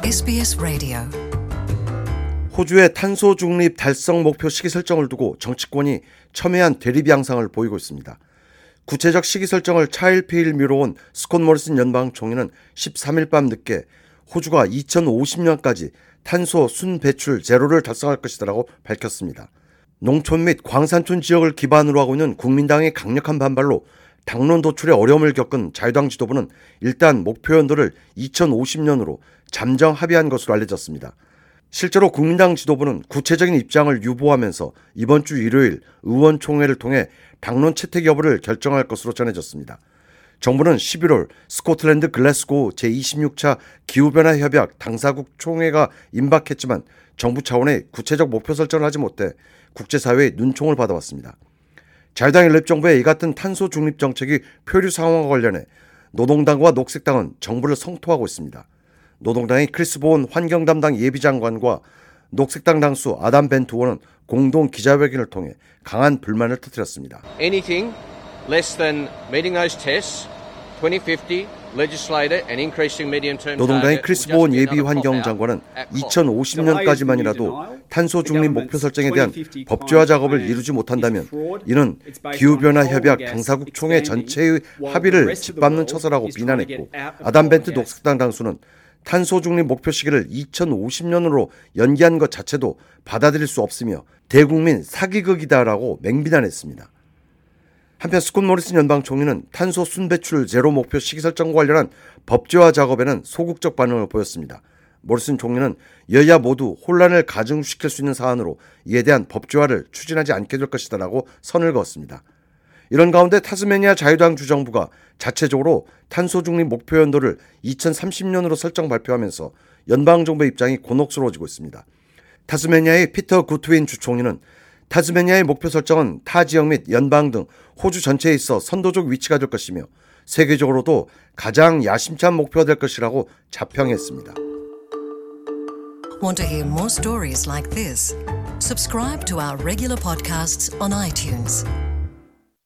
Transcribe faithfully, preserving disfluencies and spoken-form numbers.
에스비에스 라디오. 호주의 탄소 중립 달성 목표 시기 설정을 두고 정치권이 첨예한 대립 양상을 보이고 있습니다. 구체적 시기 설정을 차일피일 미뤄온 스콧 모리슨 연방 총리는 십삼 일 밤 늦게 호주가 이천오십 년까지 탄소 순배출 제로를 달성할 것이라고 밝혔습니다. 농촌 및 광산촌 지역을 기반으로 하고 있는 국민당의 강력한 반발로 당론 도출에 어려움을 겪은 자유당 지도부는 일단 목표 연도를 이천오십 년으로 잠정 합의한 것으로 알려졌습니다. 실제로 국민당 지도부는 구체적인 입장을 유보하면서 이번 주 일요일 의원총회를 통해 당론 채택 여부를 결정할 것으로 전해졌습니다. 정부는 십일월 스코틀랜드 글래스고 제이십육 차 기후변화 협약 당사국 총회가 임박했지만 정부 차원의 구체적 목표 설정을 하지 못해 국제사회의 눈총을 받아왔습니다. 자유당 연립정부의 이 같은 탄소 중립 정책이 표류 상황과 관련해 노동당과 녹색당은 정부를 성토하고 있습니다. 노동당의 크리스 보온 환경 담당 예비장관과 녹색당 당수 아담 벤트 의원은 공동 기자회견을 통해 강한 불만을 터뜨렸습니다. Anything less than meeting those tests, twenty fifty legislated and increasing medium-term 노동당의 크리스 보온 예비 환경 장관은 이천오십 년까지만이라도 탄소 중립 목표 설정에 대한 법제화 작업을 이루지 못한다면 이는 기후변화 협약 당사국 총회 전체의 합의를 짓밟는 처사라고 비난했고, 아담 벤트 녹색당 당수는 탄소 중립 목표 시기를 이천오십 년으로 연기한 것 자체도 받아들일 수 없으며 대국민 사기극이다라고 맹비난했습니다. 한편 스콧 모리슨 연방 총리는 탄소 순배출 제로 목표 시기 설정과 관련한 법제화 작업에는 소극적 반응을 보였습니다. 모리슨 총리는 여야 모두 혼란을 가중시킬 수 있는 사안으로 이에 대한 법제화를 추진하지 않게 될 것이다라고 선을 그었습니다. 이런 가운데 타스메니아 자유당 주정부가 자체적으로 탄소 중립 목표 연도를 이천삼십 년으로 설정 발표하면서 연방정부의 입장이 곤혹스러워지고 있습니다. 타스메니아의 피터 구트윈 주총리는 타스메니아의 목표 설정은 타 지역 및 연방 등 호주 전체에 있어 선도적 위치가 될 것이며 세계적으로도 가장 야심찬 목표가 될 것이라고 자평했습니다. Want to hear more stories like this? Subscribe to our regular podcasts on iTunes.